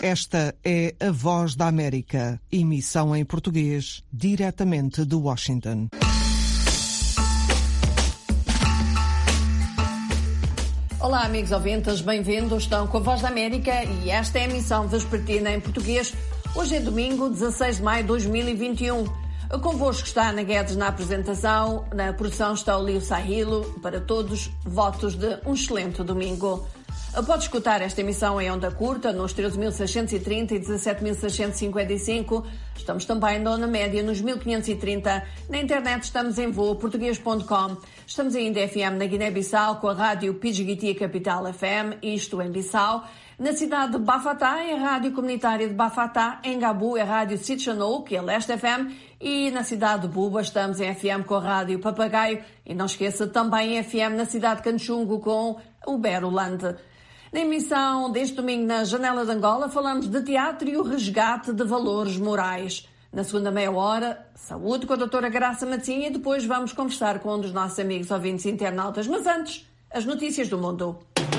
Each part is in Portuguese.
Esta é a Voz da América, emissão em português, diretamente de Washington. Olá, amigos ouvintes, bem-vindos. Estão com a Voz da América e esta é a emissão vespertina em português. Hoje é domingo, 16 de maio de 2021. Convosco está Ana Guedes na apresentação, na produção está o Lio Sahilo. Para todos, votos de um excelente domingo. Pode escutar esta emissão em onda curta nos 13.630 e 17.655. Estamos também na onda média nos 1.530. Na internet estamos em voaportuguês.com. Estamos ainda FM na Guiné-Bissau com a rádio Pidgiti Capital FM, isto em Bissau. Na cidade de Bafatá, é a rádio comunitária de Bafatá. Em Gabu, é a rádio Sitchanou, que é Leste FM. E na cidade de Buba estamos em FM com a rádio Papagaio. E não esqueça também em FM na cidade de Canchungo com o Beroland. Na emissão deste domingo na Janela de Angola falamos de teatro e o resgate de valores morais. Na segunda meia hora, saúde com a doutora Graça Matinha e depois vamos conversar com um dos nossos amigos ouvintes internautas. Mas antes, as notícias do mundo.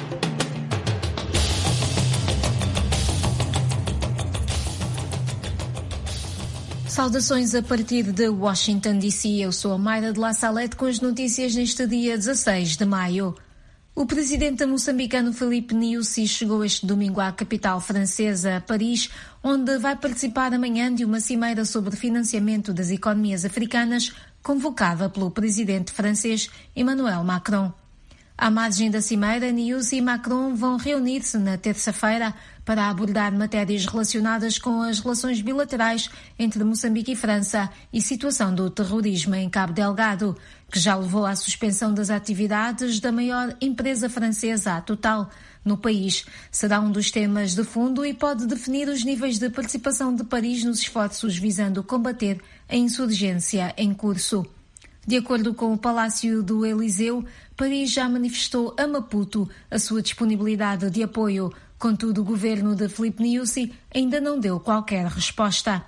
Saudações a partir de Washington, D.C. Eu sou a Mayra de La Salette com as notícias neste dia 16 de maio. O presidente moçambicano Filipe Nyusi chegou este domingo à capital francesa, Paris, onde vai participar amanhã de uma cimeira sobre financiamento das economias africanas, convocada pelo presidente francês Emmanuel Macron. À margem da cimeira, Nyusi e Macron vão reunir-se na terça-feira para abordar matérias relacionadas com as relações bilaterais entre Moçambique e França e situação do terrorismo em Cabo Delgado, que já levou à suspensão das atividades da maior empresa francesa, a Total, no país. Será um dos temas de fundo e pode definir os níveis de participação de Paris nos esforços visando combater a insurgência em curso. De acordo com o Palácio do Eliseu, Paris já manifestou a Maputo a sua disponibilidade de apoio. Contudo, o governo de Filipe Nyusi ainda não deu qualquer resposta.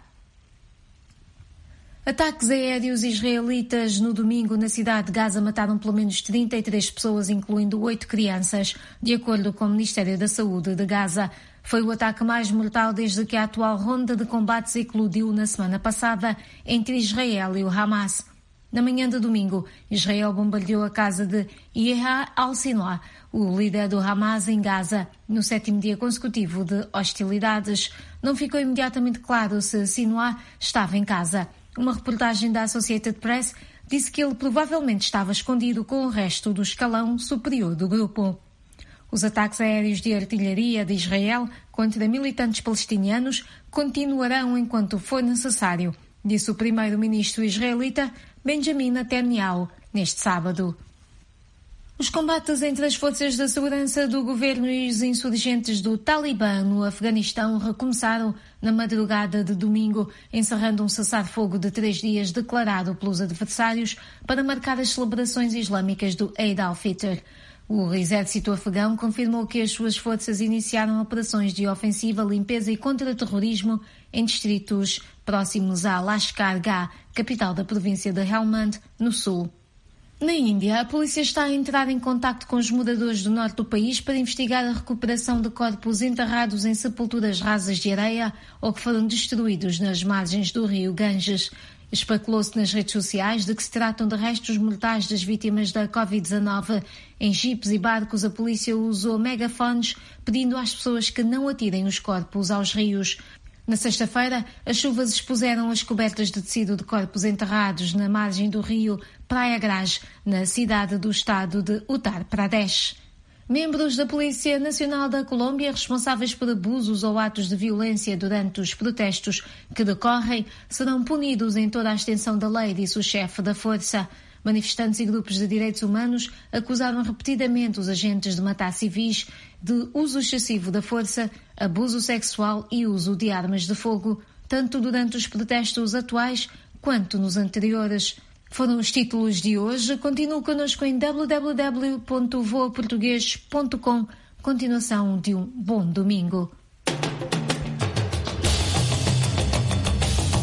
Ataques aéreos israelitas no domingo na cidade de Gaza mataram pelo menos 33 pessoas, incluindo 8 crianças, de acordo com o Ministério da Saúde de Gaza. Foi o ataque mais mortal desde que a atual ronda de combates eclodiu na semana passada entre Israel e o Hamas. Na manhã de domingo, Israel bombardeou a casa de Yehia al-Sinwar, o líder do Hamas em Gaza, no 7º dia consecutivo de hostilidades. Não ficou imediatamente claro se Sinwar estava em casa. Uma reportagem da Associated Press disse que ele provavelmente estava escondido com o resto do escalão superior do grupo. Os ataques aéreos de artilharia de Israel contra militantes palestinianos continuarão enquanto for necessário, disse o primeiro-ministro israelita Benjamin Netanyahu neste sábado. Os combates entre as forças de segurança do governo e os insurgentes do Talibã no Afeganistão recomeçaram na madrugada de domingo, encerrando um cessar-fogo de 3 dias declarado pelos adversários para marcar as celebrações islâmicas do Eid al-Fitr. O exército afegão confirmou que as suas forças iniciaram operações de ofensiva, limpeza e contra-terrorismo em distritos próximos a Lashkar Gah, capital da província de Helmand, no sul. Na Índia, a polícia está a entrar em contacto com os moradores do norte do país para investigar a recuperação de corpos enterrados em sepulturas rasas de areia ou que foram destruídos nas margens do rio Ganges. Especulou-se nas redes sociais de que se tratam de restos mortais das vítimas da Covid-19. Em jipes e barcos, a polícia usou megafones pedindo às pessoas que não atirem os corpos aos rios. Na sexta-feira, as chuvas expuseram as cobertas de tecido de corpos enterrados na margem do rio Prayagraj, na cidade do estado de Uttar Pradesh. Membros da Polícia Nacional da Colômbia responsáveis por abusos ou atos de violência durante os protestos que decorrem serão punidos em toda a extensão da lei, disse o chefe da força. Manifestantes e grupos de direitos humanos acusaram repetidamente os agentes de matar civis de uso excessivo da força, abuso sexual e uso de armas de fogo, tanto durante os protestos atuais quanto nos anteriores. Foram os títulos de hoje. Continue connosco em www.voaportugues.com. Continuação de um bom domingo.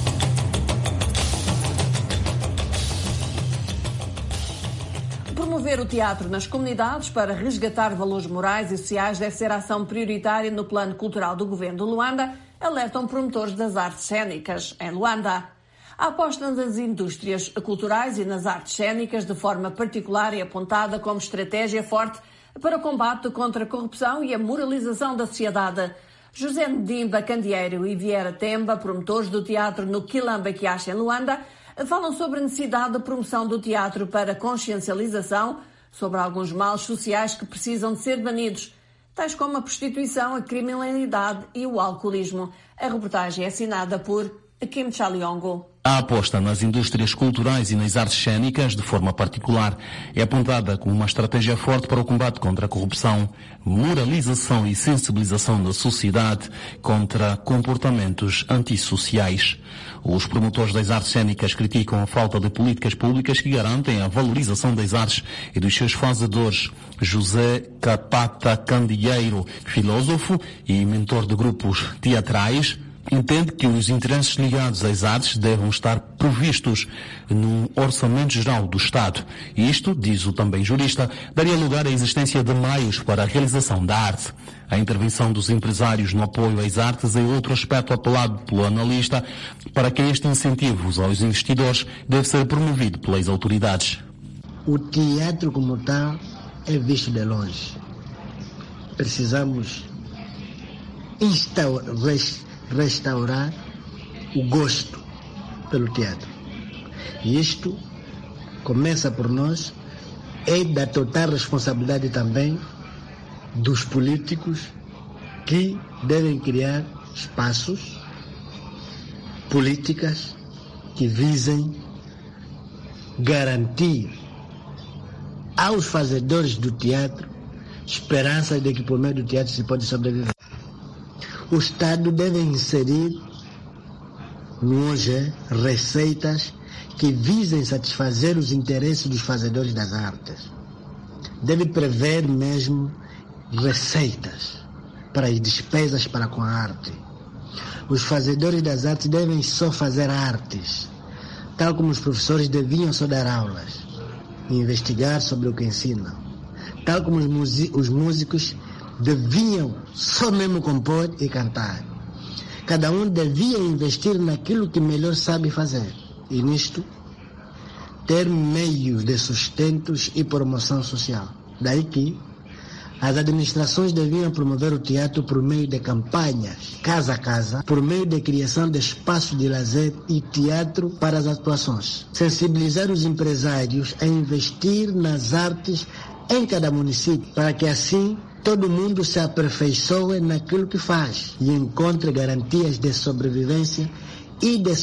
Promover Promover o teatro nas comunidades para resgatar valores morais e sociais deve ser a ação prioritária no plano cultural do governo de Luanda, alertam promotores das artes cênicas em Luanda. A aposta nas indústrias culturais e nas artes cênicas, de forma particular, é apontada como estratégia forte para o combate contra a corrupção e a moralização da sociedade. José Ndimba Candeeiro e Vieira Temba, promotores do teatro no Quilamba Quiache, em Luanda, falam sobre a necessidade de promoção do teatro para consciencialização sobre alguns males sociais que precisam de ser banidos, tais como a prostituição, a criminalidade e o alcoolismo. A reportagem é assinada por Kim Chaliongo. A aposta nas indústrias culturais e nas artes cênicas, de forma particular, é apontada como uma estratégia forte para o combate contra a corrupção, moralização e sensibilização da sociedade contra comportamentos antissociais. Os promotores das artes cênicas criticam a falta de políticas públicas que garantem a valorização das artes e dos seus fazedores. José Capata Candeeiro, filósofo e mentor de grupos teatrais, entende que os interesses ligados às artes devem estar previstos no orçamento geral do Estado. Isto, diz o também jurista, daria lugar à existência de meios para a realização da arte. A intervenção dos empresários no apoio às artes é outro aspecto apelado pelo analista para que este incentivo aos investidores deve ser promovido pelas autoridades. O teatro como tal é visto de longe. Precisamos restaurar o gosto pelo teatro. E isto começa por nós, é da total responsabilidade também dos políticos que devem criar espaços, políticas que visem garantir aos fazedores do teatro esperança de que por meio do teatro se pode sobreviver. O Estado deve inserir no OGE receitas que visem satisfazer os interesses dos fazedores das artes. Deve prever mesmo receitas para as despesas para com a arte. Os fazedores das artes devem só fazer artes, tal como os professores deviam só dar aulas e investigar sobre o que ensinam, tal como os músicos deviam só mesmo compor e cantar. Cada um devia investir naquilo que melhor sabe fazer. E nisto, ter meios de sustentos e promoção social. Daí que as administrações deviam promover o teatro por meio de campanhas, casa a casa, por meio de criação de espaços de lazer e teatro para as atuações. Sensibilizar os empresários a investir nas artes em cada município, para que assim todo mundo se aperfeiçoe naquilo que faz e encontre garantias de sobrevivência e de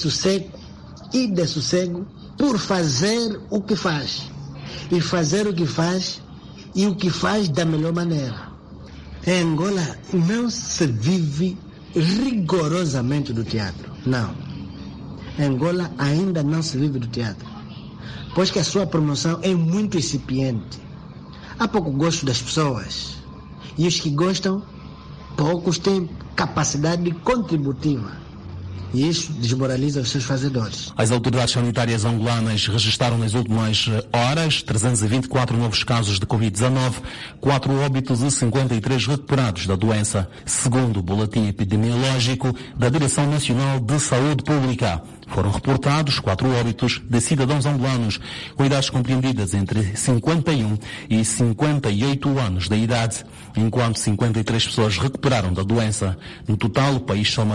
sossego por fazer o que faz. E fazer o que faz e o que faz da melhor maneira. Em Angola não se vive rigorosamente do teatro. Não. Em Angola ainda não se vive do teatro, pois que a sua promoção é muito incipiente. Há pouco gosto das pessoas. E os que gostam, poucos têm capacidade contributiva. E isso desmoraliza os seus fazedores. As autoridades sanitárias angolanas registraram nas últimas horas 324 novos casos de Covid-19, 4 óbitos e 53 recuperados da doença, segundo o boletim epidemiológico da Direção Nacional de Saúde Pública. Foram reportados 4 óbitos de cidadãos angolanos com idades compreendidas entre 51 e 58 anos de idade, enquanto 53 pessoas recuperaram da doença. No total, o país soma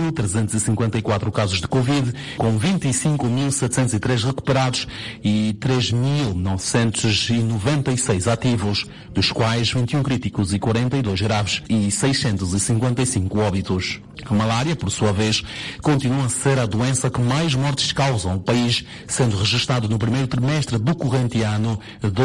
30.354 casos de Covid, com 25.703 recuperados e 3.996 ativos, dos quais 21 críticos e 42 graves e 655 óbitos. A malária, por sua vez, continua a ser a doença que mais mortes causam no país, sendo registrado no primeiro trimestre do corrente ano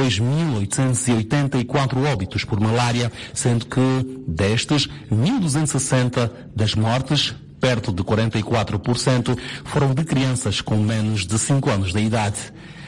2.884 óbitos por malária, sendo que destes, 1.260 das mortes, perto de 44%, foram de crianças com menos de 5 anos de idade.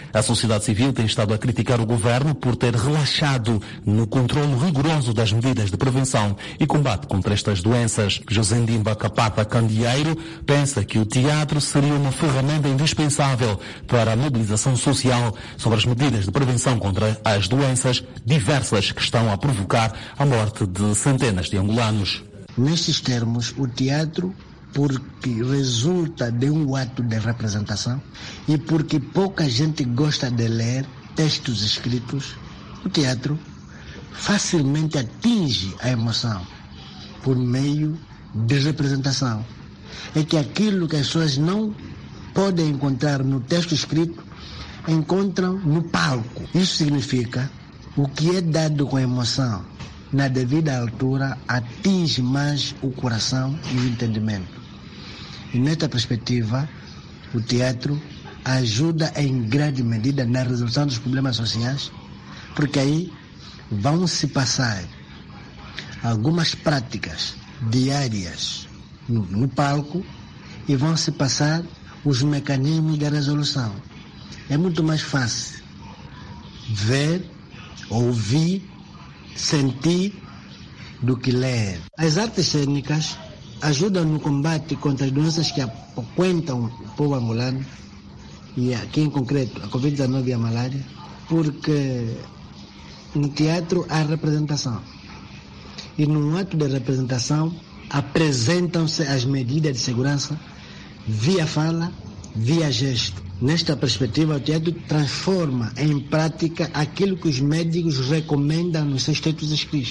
A sociedade civil tem estado a criticar o governo por ter relaxado no controle rigoroso das medidas de prevenção e combate contra estas doenças. José Ndimba Kapata Candeeiro pensa que o teatro seria uma ferramenta indispensável para a mobilização social sobre as medidas de prevenção contra as doenças diversas que estão a provocar a morte de centenas de angolanos. Nestes termos, o teatro, porque resulta de um ato de representação e porque pouca gente gosta de ler textos escritos, o teatro facilmente atinge a emoção por meio de representação. É que aquilo que as pessoas não podem encontrar no texto escrito, encontram no palco. Isso significa o que é dado com emoção, na devida altura, atinge mais o coração e o entendimento. E nesta perspectiva, o teatro ajuda em grande medida na resolução dos problemas sociais, porque aí vão se passar algumas práticas diárias no palco e vão se passar os mecanismos de resolução. É muito mais fácil ver, ouvir, sentir do que ler. As artes cênicas ajudam no combate contra as doenças que apoquentam o povo angolano, e aqui em concreto a Covid-19 e a malária, porque no teatro há representação. E num ato de representação apresentam-se as medidas de segurança via fala, via gesto. Nesta perspectiva, o teatro transforma em prática aquilo que os médicos recomendam nos seus textos escritos.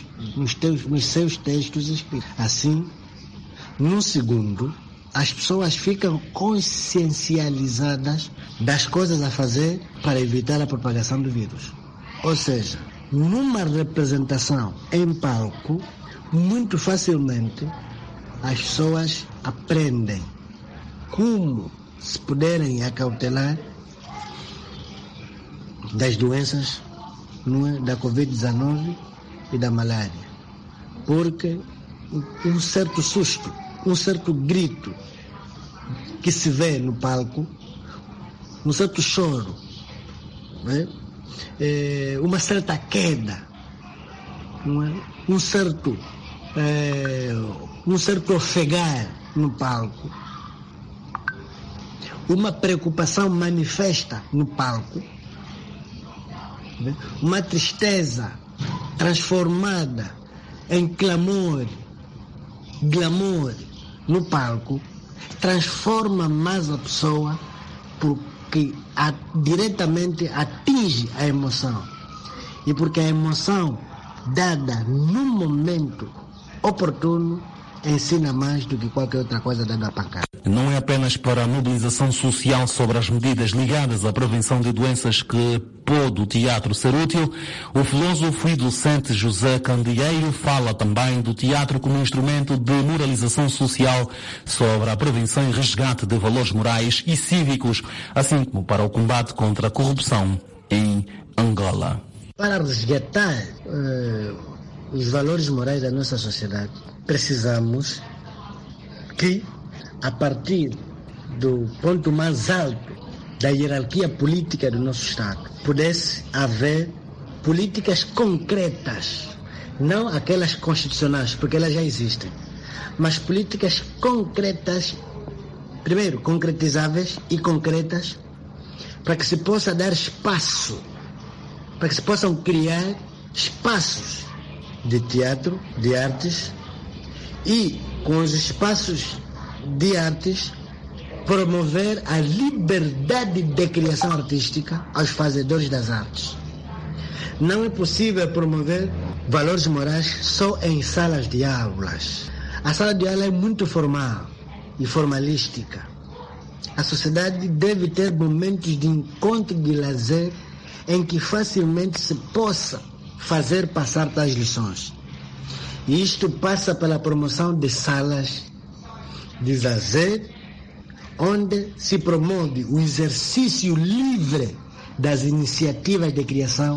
Assim, num segundo, as pessoas ficam consciencializadas das coisas a fazer para evitar a propagação do vírus. Ou seja, numa representação em palco, muito facilmente as pessoas aprendem como se puderem acautelar das doenças, da Covid-19 e da malária. Porque um certo susto, um certo grito que se vê no palco, um certo choro, né? Uma certa queda, um certo ofegar no palco, uma preocupação manifesta no palco, uma tristeza transformada em clamor, glamour no palco, transforma mais a pessoa porque diretamente atinge a emoção. E porque a emoção dada no momento oportuno ensina mais do que qualquer outra coisa dada a pancada. Não é apenas para a mobilização social sobre as medidas ligadas à prevenção de doenças que pôde o teatro ser útil. O filósofo e docente José Candeeiro fala também do teatro como instrumento de moralização social sobre a prevenção e resgate de valores morais e cívicos, assim como para o combate contra a corrupção em Angola. Para resgatar os valores morais da nossa sociedade, precisamos que, a partir do ponto mais alto da hierarquia política do nosso Estado, pudesse haver políticas concretas, não aquelas constitucionais, porque elas já existem, mas políticas concretas, primeiro, concretizáveis e concretas, para que se possa dar espaço, para que se possam criar espaços de teatro, de artes, e com os espaços de artes promover a liberdade de criação artística aos fazedores das artes. Não é possível promover valores morais só em salas de aulas. A sala de aula é muito formal e formalística. A sociedade deve ter momentos de encontro e de lazer em que facilmente se possa fazer passar tais lições. E isto passa pela promoção de salas de lazer, onde se promove o exercício livre das iniciativas de criação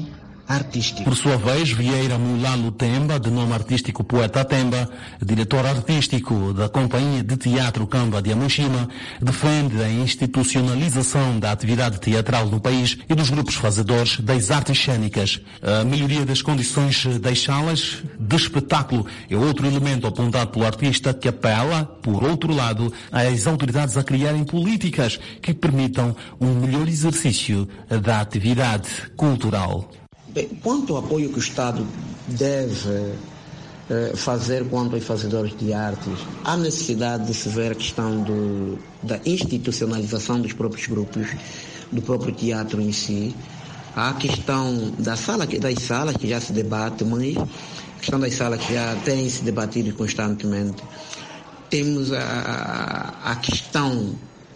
artístico. Por sua vez, Vieira Mulalo Temba, de nome artístico Poeta Temba, diretor artístico da Companhia de Teatro Kamba de Amoshima, defende a institucionalização da atividade teatral no país e dos grupos fazedores das artes cênicas. A melhoria das condições das salas de espetáculo é outro elemento apontado pelo artista, que apela, por outro lado, às autoridades a criarem políticas que permitam um melhor exercício da atividade cultural. Bem, quanto ao apoio que o Estado deve fazer quanto aos fazedores de artes, há necessidade de se ver a questão da institucionalização dos próprios grupos, do próprio teatro em si. Há a questão das salas que já se debate, mas a questão das salas que já tem se debatido constantemente. Temos a questão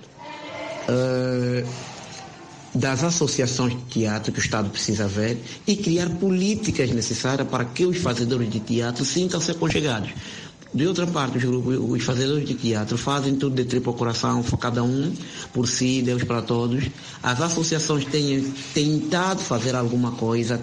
das associações de teatro que o Estado precisa ver e criar políticas necessárias para que os fazedores de teatro sintam-se aconchegados. De outra parte, os fazedores de teatro fazem tudo de triplo coração, cada um por si, Deus para todos. As associações têm tentado fazer alguma coisa,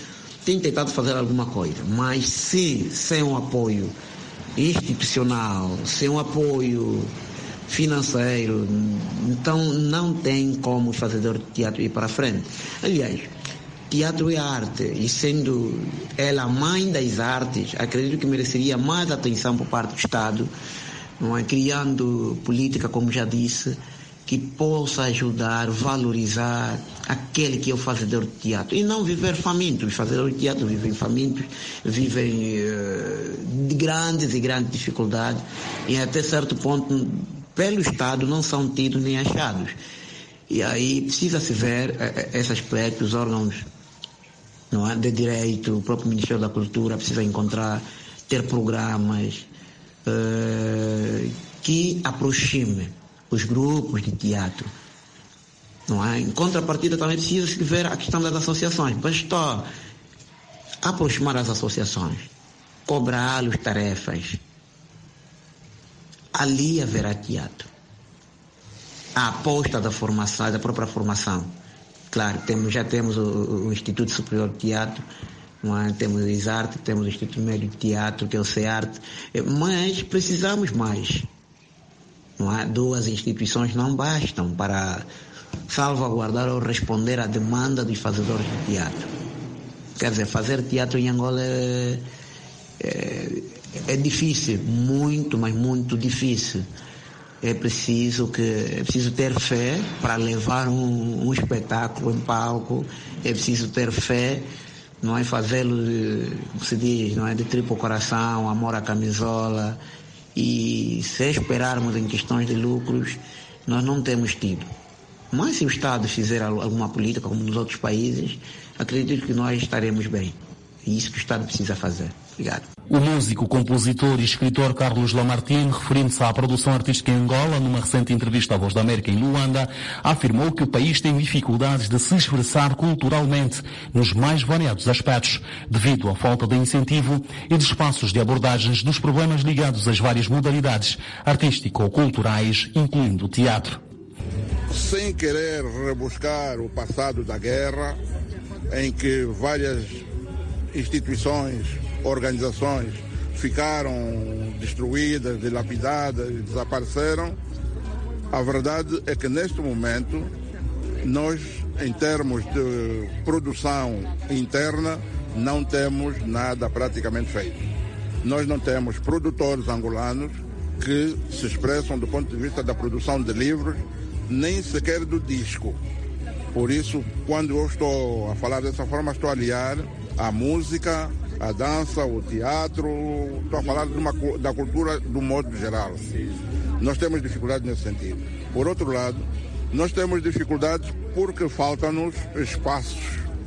mas sem um apoio institucional, sem um apoio financeiro, então não tem como o fazedor de teatro ir para frente. Aliás, teatro é arte, e sendo ela a mãe das artes, acredito que mereceria mais atenção por parte do Estado, não é? Criando política, como já disse, que possa ajudar, valorizar aquele que é o fazedor de teatro. E não viver famintos. Os fazedores de teatro vivem famintos, vivem de grandes dificuldades, e até certo ponto, pelo Estado, não são tidos nem achados. E aí precisa-se ver esse aspecto, os órgãos, não é, de direito, o próprio Ministério da Cultura precisa ter programas que aproximem os grupos de teatro. Não é? Em contrapartida, também precisa-se ver a questão das associações. Basta aproximar as associações, cobrar-lhes tarefas. Ali haverá teatro. A aposta da formação, da própria formação. Claro, já temos o Instituto Superior de Teatro, não é? Temos o ISARTE, temos o Instituto Médio de Teatro, que é o CEARTE, mas precisamos mais. Não é? 2 instituições não bastam para salvaguardar ou responder à demanda dos fazedores de teatro. Quer dizer, fazer teatro em Angola é difícil, mas muito difícil. É preciso ter fé para levar um espetáculo em palco, é preciso ter fé, não é, fazê-lo, como se diz, não é, de triplo coração, amor à camisola, e se esperarmos em questões de lucros, nós não temos tido. Mas se o Estado fizer alguma política, como nos outros países, acredito que nós estaremos bem. É isso que o Estado precisa fazer. Obrigado. O músico, compositor e escritor Carlos Lamartine, referindo-se à produção artística em Angola, numa recente entrevista à Voz da América em Luanda, afirmou que o país tem dificuldades de se expressar culturalmente nos mais variados aspectos, devido à falta de incentivo e de espaços de abordagens dos problemas ligados às várias modalidades artístico-culturais, incluindo o teatro. Sem querer rebuscar o passado da guerra, em que várias instituições, organizações ficaram destruídas, dilapidadas, desapareceram. A verdade é que neste momento nós, em termos de produção interna, não temos nada praticamente feito. Nós não temos produtores angolanos que se expressam do ponto de vista da produção de livros, nem sequer do disco. Por isso, quando eu estou a falar dessa forma, estou a aliar a música, a dança, o teatro, estou a falar da cultura do modo geral. Nós temos dificuldades nesse sentido. Por outro lado, nós temos dificuldades porque faltam-nos espaços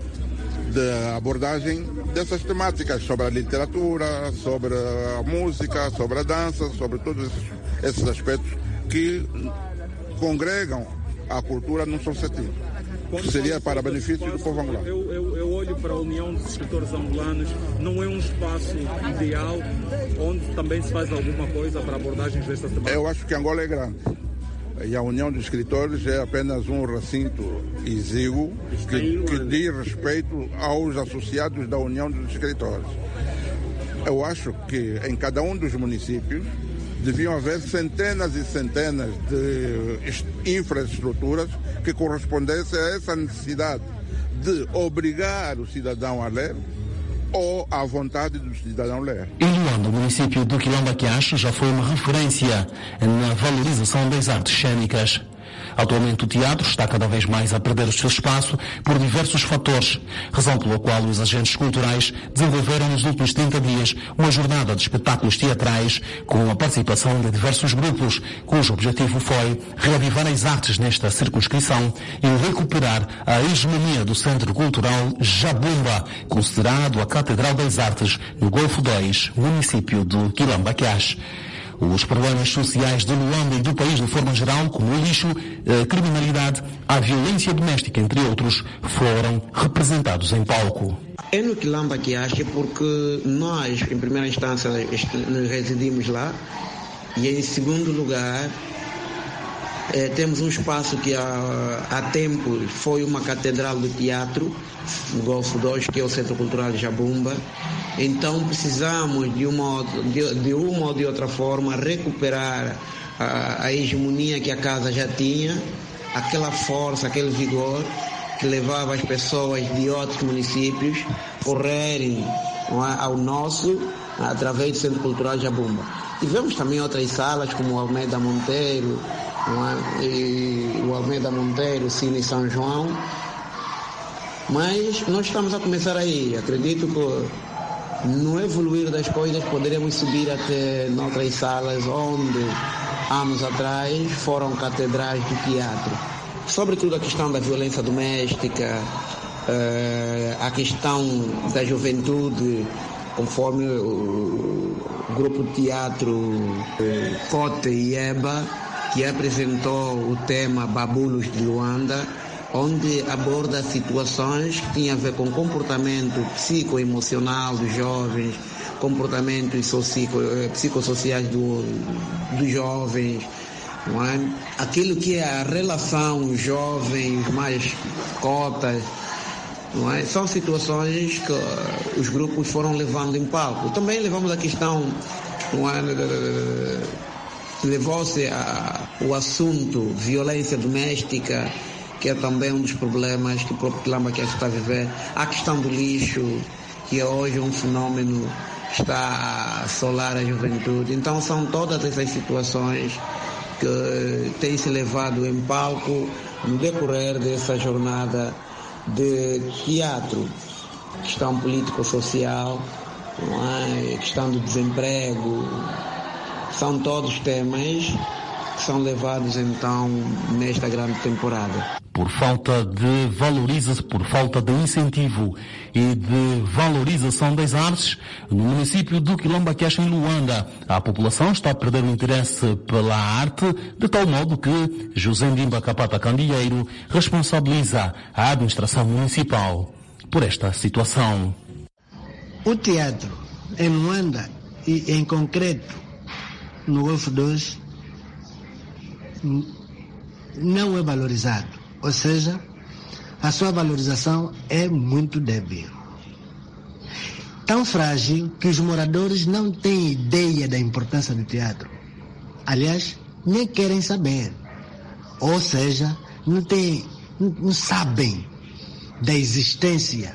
de abordagem dessas temáticas, sobre a literatura, sobre a música, sobre a dança, sobre todos esses aspectos que congregam a cultura num só sentido. Que seria para benefício do povo angolano. Eu olho para a União dos Escritores Angolanos, não é um espaço ideal onde também se faz alguma coisa para abordagens destas temáticas? Eu acho que Angola é grande. E a União dos Escritores é apenas um recinto exíguo que diz respeito aos associados da União dos Escritores. Eu acho que em cada um dos municípios deviam haver centenas e centenas de infraestruturas que correspondessem a essa necessidade de obrigar o cidadão a ler ou à vontade do cidadão ler. Em Luanda, o município do Quilomba-Quiache já foi uma referência na valorização das artes cênicas. Atualmente o teatro está cada vez mais a perder o seu espaço por diversos fatores, razão pela qual os agentes culturais desenvolveram nos últimos 30 dias uma jornada de espetáculos teatrais com a participação de diversos grupos, cujo objetivo foi reavivar as artes nesta circunscrição e recuperar a hegemonia do Centro Cultural Jabumba, considerado a Catedral das Artes no Golfo 2, município do Quilomba-Quiache. Os problemas sociais de Luanda e do país de forma geral, como o lixo, a criminalidade, a violência doméstica, entre outros, foram representados em palco. É no Quilomba-Quiache porque nós, em primeira instância, residimos lá e, em segundo lugar, temos um espaço que há tempos foi uma catedral do teatro, no Golfo 2, que é o Centro Cultural Jabumba. Então precisamos de uma ou de outra forma recuperar a hegemonia que a casa já tinha, aquela força, aquele vigor que levava as pessoas de outros municípios correrem ao nosso através do Centro Cultural Jabumba. Tivemos também outras salas como o Almeida Monteiro, e o Almeida Monteiro, Cine São João, mas nós estamos a começar aí. Acredito que no evoluir das coisas poderemos subir até noutras salas onde anos atrás foram catedrais do teatro. Sobretudo a questão da violência doméstica, a questão da juventude, conforme o grupo de teatro Cote e Eba, que apresentou o tema Babulos de Luanda, onde aborda situações que tinham a ver com comportamento psicoemocional dos jovens, comportamentos psicossociais dos jovens, não é? Aquilo que é a relação jovens mais cotas, não é? São situações que os grupos foram levando em palco. Também levamos a questão, não é? Levou-se o assunto violência doméstica, que é também um dos problemas que o próprio Quilomba-Quiache está a viver. A questão do lixo, que é hoje um fenômeno que está a assolar a juventude. Então são todas essas situações que têm se levado em palco no decorrer dessa jornada de teatro. Questão político-social, questão do desemprego, são todos temas que são levados então nesta grande temporada. Por falta de incentivo e de valorização das artes, no município do Quilomba-Quiache, em Luanda, a população está a perder o interesse pela arte, de tal modo que José Ndimba Kapata Candeeiro responsabiliza a administração municipal por esta situação. O teatro em Luanda e em concreto no Golfo 2 não é valorizado. Ou seja, a sua valorização é muito débil. Tão frágil que os moradores não têm ideia da importância do teatro. Aliás, nem querem saber. Ou seja, não sabem da existência,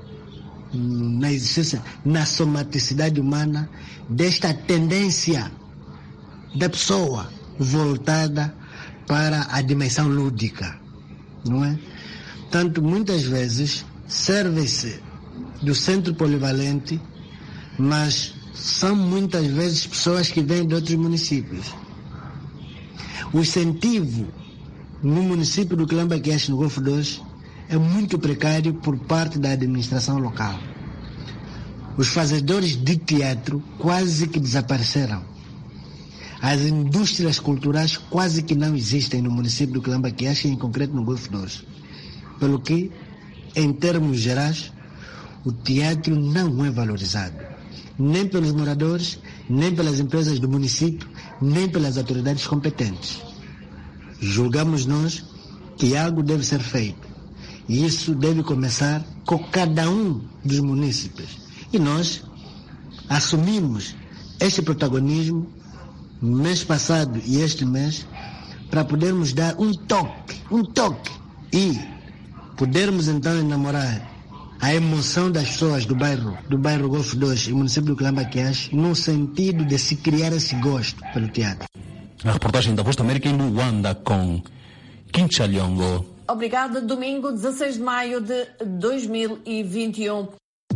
na somaticidade humana, desta tendência da pessoa voltada para a dimensão lúdica. Não é? Tanto muitas vezes serve-se do centro polivalente, mas são muitas vezes pessoas que vêm de outros municípios. O incentivo no município do Quilomba-Quiache, no Golfo 2, é muito precário por parte da administração local. Os fazedores de teatro quase que desapareceram. As indústrias culturais quase que não existem no município do Quilomba-Quiache, em concreto no Golfo 2. Pelo que, em termos gerais, o teatro não é valorizado. Nem pelos moradores, nem pelas empresas do município, nem pelas autoridades competentes. julgamos nós que algo deve ser feito. E isso deve começar com cada um dos munícipes. E nós assumimos este protagonismo mês passado e este mês para podermos dar um toque e podermos então enamorar a emoção das pessoas do bairro Golfo 2 e município do Calambaquiás, no sentido de se criar esse gosto pelo teatro. A reportagem da Voz da América em Luanda com Quinchalhongo. Obrigada. Domingo, 16 de maio de 2021.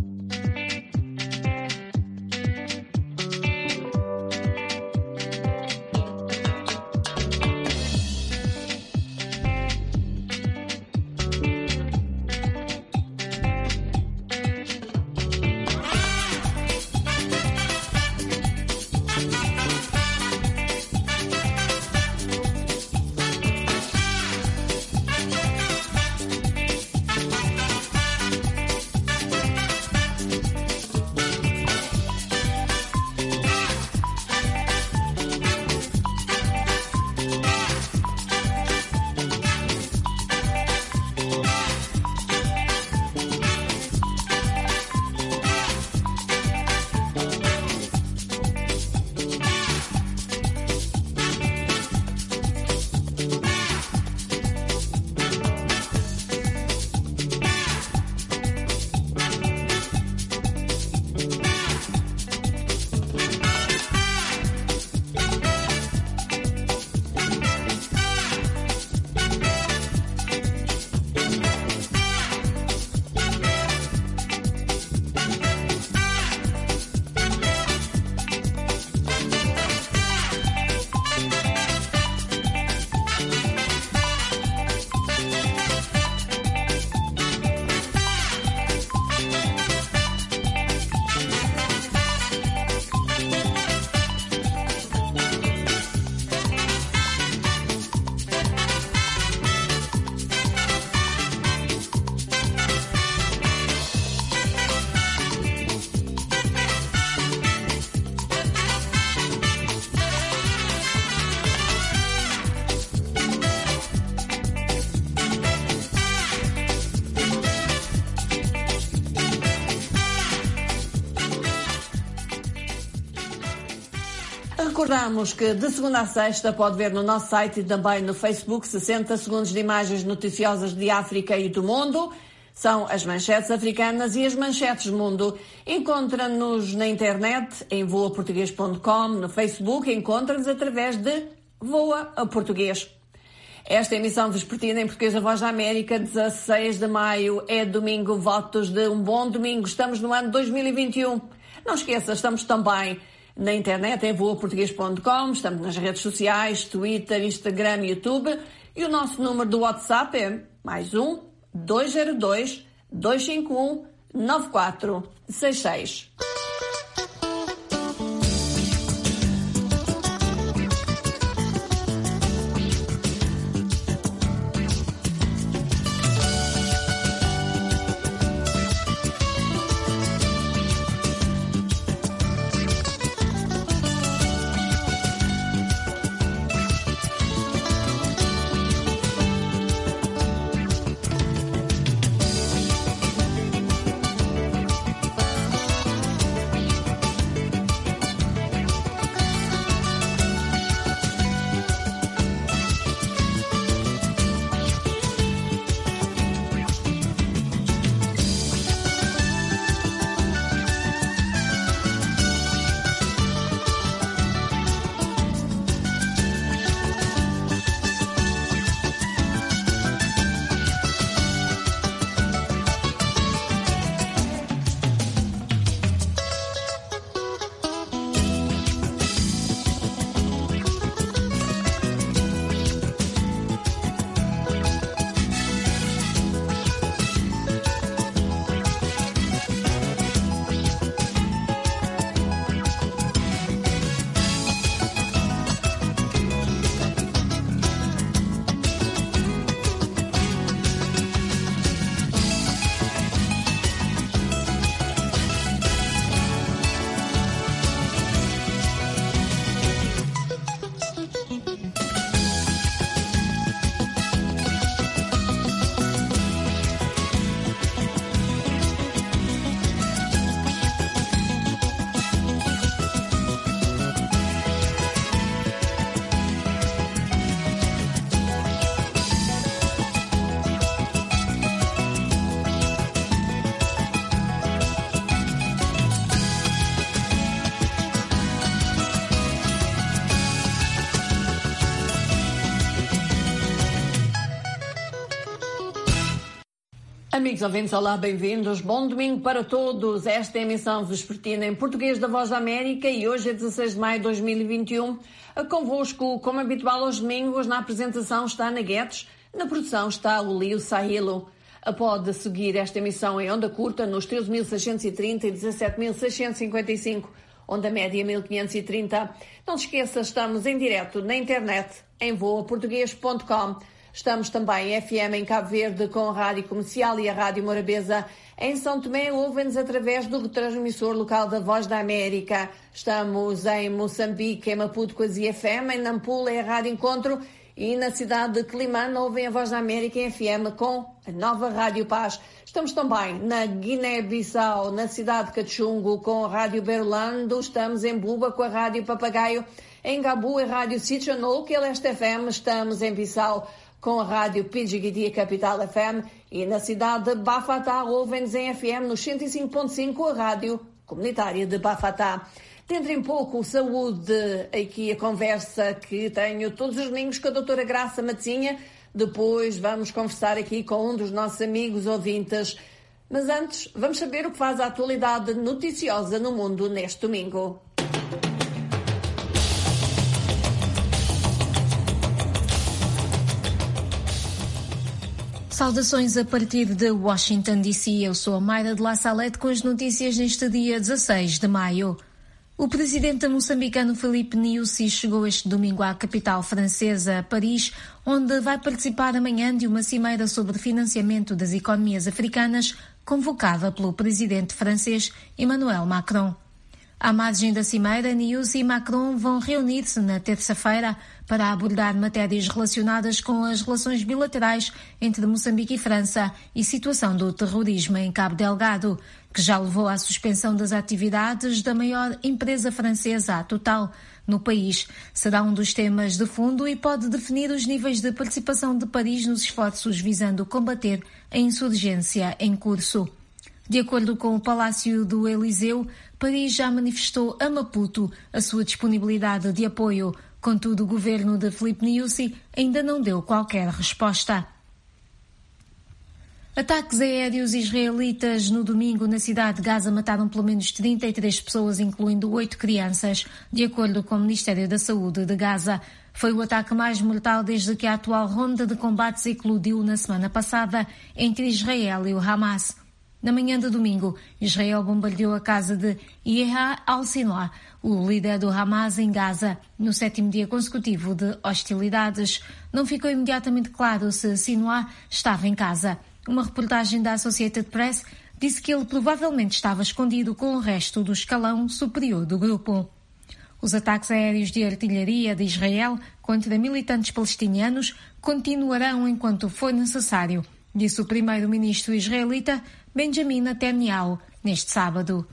Recordamos que de segunda a sexta pode ver no nosso site e também no Facebook 60 segundos de imagens noticiosas de África e do mundo. São as manchetes africanas e as manchetes mundo. Encontra-nos na internet em voaportuguês.com, no Facebook encontra-nos através de Voa a Português. Esta emissão vespertina em português da Voz da América, 16 de maio, é domingo, votos de um bom domingo. Estamos no ano 2021. Não esqueça, estamos também na internet em voaportuguês.com, estamos nas redes sociais, Twitter, Instagram, YouTube, e o nosso número do WhatsApp é +1 202 251 9466. Amigos ouvintes, olá, bem-vindos. Bom domingo para todos. Esta é a emissão vespertina em português da Voz da América e hoje é 16 de maio de 2021. Convosco, como habitual aos domingos, na apresentação está Ana Guedes, na produção está o Lio Sahilo. Pode seguir esta emissão em onda curta nos 13.630 e 17.655, onda média 1.530. Não se esqueça, estamos em direto na internet em voaportugues.com. Estamos também em FM em Cabo Verde com a Rádio Comercial e a Rádio Morabeza. Em São Tomé ouvem-nos através do retransmissor local da Voz da América. Estamos em Moçambique, em Maputo com a ZFM, em Nampula é a Rádio Encontro e na cidade de Quelimane ouvem a Voz da América em FM com a nova Rádio Paz. Estamos também na Guiné-Bissau, na cidade de Cachungo com a Rádio Berlando. Estamos em Buba com a Rádio Papagaio. Em Gabu, a Rádio Sitchanol, que é Leste FM. Estamos em Bissau com a Rádio Pidgiguidi Capital FM e na cidade de Bafatá ouvem-nos em FM nos 105.5 a Rádio Comunitária de Bafatá. Dentro em pouco, saúde, aqui a conversa que tenho todos os domingos com a doutora Graça Matinha. Depois vamos conversar aqui com um dos nossos amigos ouvintes. Mas antes, vamos saber o que faz a atualidade noticiosa no mundo neste domingo. Saudações a partir de Washington, D.C. Eu sou a Mayra de La Salette com as notícias neste dia 16 de maio. O presidente moçambicano Filipe Nyusi chegou este domingo à capital francesa, Paris, onde vai participar amanhã de uma cimeira sobre financiamento das economias africanas, convocada pelo presidente francês Emmanuel Macron. À margem da cimeira, Nyusi e Macron vão reunir-se na terça-feira para abordar matérias relacionadas com as relações bilaterais entre Moçambique e França e situação do terrorismo em Cabo Delgado, que já levou à suspensão das atividades da maior empresa francesa, a Total, no país. Será um dos temas de fundo e pode definir os níveis de participação de Paris nos esforços visando combater a insurgência em curso. De acordo com o Palácio do Eliseu, Paris já manifestou a Maputo a sua disponibilidade de apoio. Contudo, o governo de Filipe Nyusi ainda não deu qualquer resposta. Ataques aéreos israelitas no domingo na cidade de Gaza mataram pelo menos 33 pessoas, incluindo 8 crianças, de acordo com o Ministério da Saúde de Gaza. Foi o ataque mais mortal desde que a atual ronda de combates eclodiu na semana passada entre Israel e o Hamas. Na manhã de domingo, Israel bombardeou a casa de Yehia al-Sinwar, o líder do Hamas em Gaza, no 7º dia consecutivo de hostilidades. Não ficou imediatamente claro se Sinwar estava em casa. Uma reportagem da Associated Press disse que ele provavelmente estava escondido com o resto do escalão superior do grupo. Os ataques aéreos de artilharia de Israel contra militantes palestinianos continuarão enquanto for necessário, disse o primeiro-ministro israelita Benjamin Netanyahu neste sábado.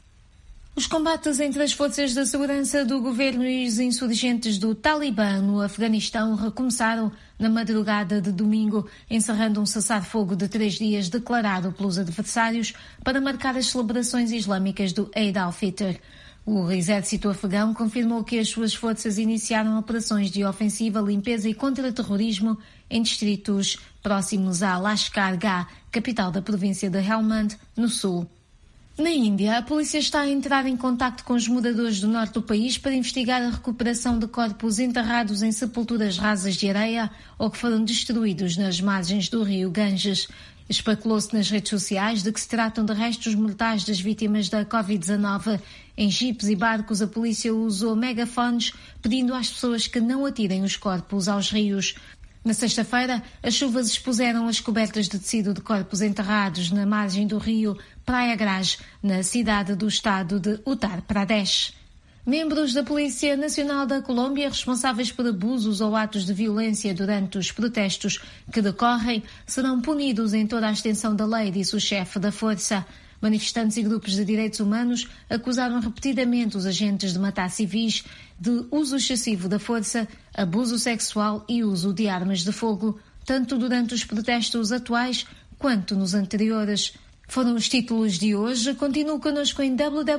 Os combates entre as forças de segurança do governo e os insurgentes do Talibã no Afeganistão recomeçaram na madrugada de domingo, encerrando um cessar-fogo de 3 dias declarado pelos adversários para marcar as celebrações islâmicas do Eid al-Fitr. O exército afegão confirmou que as suas forças iniciaram operações de ofensiva, limpeza e contra-terrorismo em distritos próximos a Lashkar Gah, capital da província de Helmand, no sul. Na Índia, a polícia está a entrar em contacto com os moradores do norte do país para investigar a recuperação de corpos enterrados em sepulturas rasas de areia ou que foram destruídos nas margens do rio Ganges. Especulou-se nas redes sociais de que se tratam de restos mortais das vítimas da Covid-19. Em jipes e barcos, a polícia usou megafones pedindo às pessoas que não atirem os corpos aos rios. Na sexta-feira, as chuvas expuseram as cobertas de tecido de corpos enterrados na margem do rio Prayagraj, na cidade do estado de Uttar Pradesh. Membros da Polícia Nacional da Colômbia responsáveis por abusos ou atos de violência durante os protestos que decorrem serão punidos em toda a extensão da lei, disse o chefe da força. Manifestantes e grupos de direitos humanos acusaram repetidamente os agentes de matar civis de uso excessivo da força, abuso sexual e uso de armas de fogo, tanto durante os protestos atuais quanto nos anteriores. Foram os títulos de hoje. Continue connosco em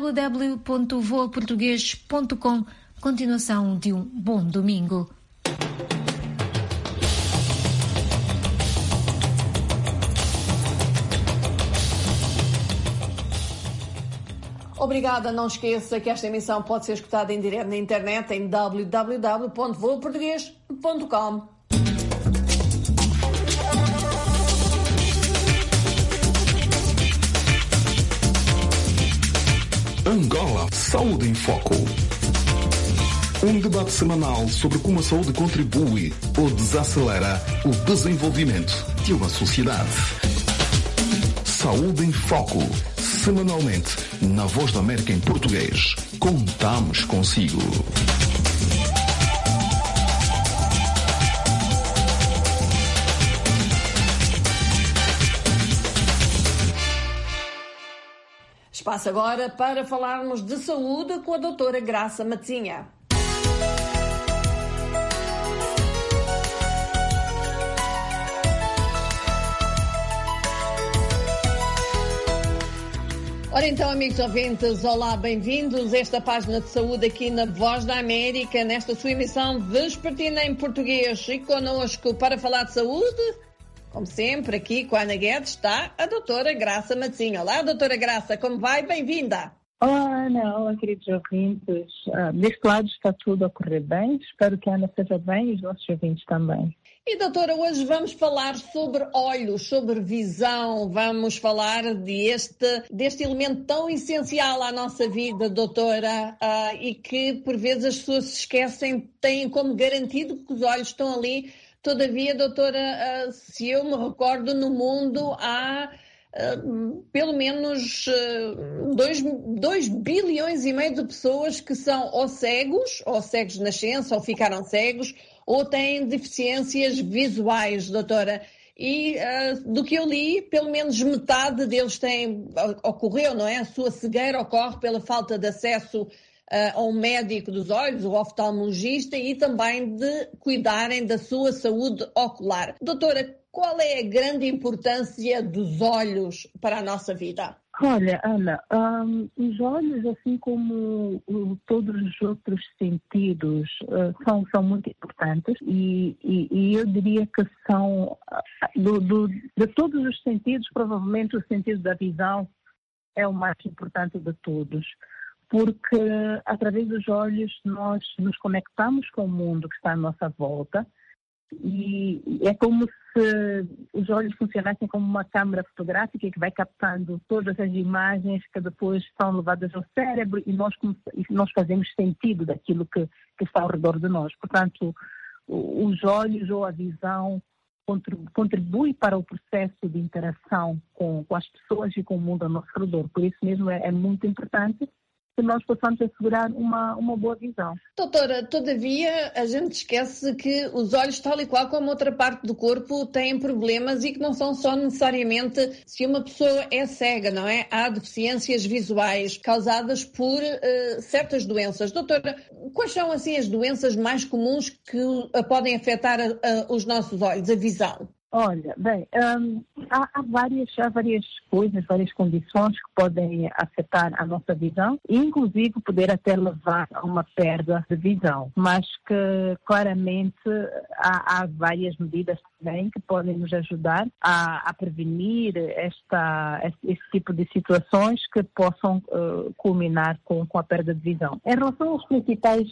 www.voaportugues.com. Continuação de um bom domingo. Obrigada, não esqueça que esta emissão pode ser escutada em direto na internet em www.voaportugues.com. Angola Saúde em Foco. Um debate semanal sobre como a saúde contribui ou desacelera o desenvolvimento de uma sociedade. Saúde em Foco. Semanalmente, na Voz da América em português. Contamos consigo. Espaço agora para falarmos de saúde com a doutora Graça Matezinha. Ora então, amigos ouvintes, olá, bem-vindos a esta página de saúde aqui na Voz da América, nesta sua emissão vespertina em português. E connosco para falar de saúde, como sempre, aqui com a Ana Guedes, está a doutora Graça Matezinha. Olá, doutora Graça, como vai? Bem-vinda. Olá, Ana, olá, queridos ouvintes. Deste lado está tudo a correr bem, espero que a Ana esteja bem e os nossos ouvintes também. E doutora, hoje vamos falar sobre olhos, sobre visão, vamos falar deste elemento tão essencial à nossa vida, doutora, e que por vezes as pessoas se esquecem, têm como garantido que os olhos estão ali. Todavia, doutora, se eu me recordo, no mundo há pelo menos 2 bilhões e meio de pessoas que são ou cegos de nascença, ou ficaram cegos, ou têm deficiências visuais, doutora. E do que eu li, pelo menos metade deles ocorreu, não é? A sua cegueira ocorre pela falta de acesso a um médico dos olhos, o oftalmologista, e também de cuidarem da sua saúde ocular. Doutora, qual é a grande importância dos olhos para a nossa vida? Olha, Ana, os olhos, assim como todos os outros sentidos, são muito importantes e eu diria que são, de todos os sentidos, provavelmente o sentido da visão é o mais importante de todos, porque através dos olhos nós nos conectamos com o mundo que está à nossa volta e é como se os olhos funcionassem como uma câmara fotográfica que vai captando todas as imagens que depois são levadas ao cérebro e nós fazemos sentido daquilo que está ao redor de nós. Portanto, os olhos ou a visão contribui para o processo de interação com as pessoas e com o mundo ao nosso redor. Por isso mesmo é muito importante que nós possamos assegurar uma boa visão. Doutora, todavia, a gente esquece que os olhos, tal e qual como outra parte do corpo, têm problemas e que não são só necessariamente se uma pessoa é cega, não é? Há deficiências visuais causadas por certas doenças. Doutora, quais são assim as doenças mais comuns que podem afetar os nossos olhos, a visão? Olha, bem, há várias coisas, várias condições que podem afetar a nossa visão e, inclusive, poder até levar a uma perda de visão. Mas que, claramente, há várias medidas também que podem nos ajudar a prevenir esse tipo de situações que possam culminar com a perda de visão. Em relação aos principais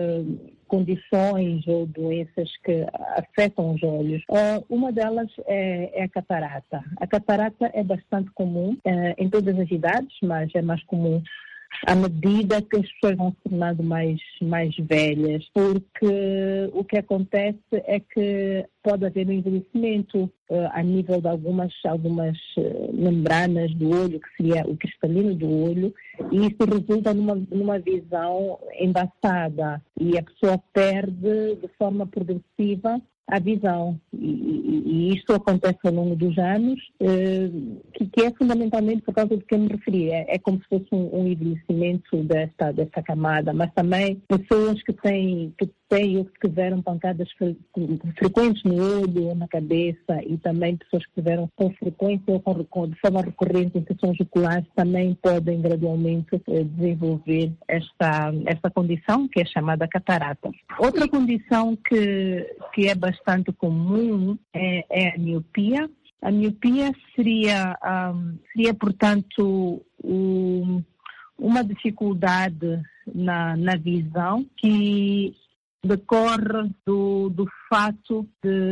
condições ou doenças que afetam os olhos. Uma delas é a catarata. A catarata é bastante comum em todas as idades, mas é mais comum à medida que as pessoas vão se tornando mais velhas, porque o que acontece é que pode haver um envelhecimento a nível de algumas membranas do olho, que seria o cristalino do olho, e isso resulta numa visão embaçada e a pessoa perde de forma progressiva a visão. E isto acontece ao longo dos anos, que é fundamentalmente por causa do que eu me referi. É como se fosse um envelhecimento dessa camada, mas também pessoas que têm ou que tiveram pancadas frequentes no olho ou na cabeça, e também pessoas que tiveram com frequência ou de forma recorrente infecções oculares também podem gradualmente desenvolver esta condição que é chamada catarata. Outra condição que é bastante comum é a miopia. A miopia seria portanto, uma dificuldade na visão que decorre do fato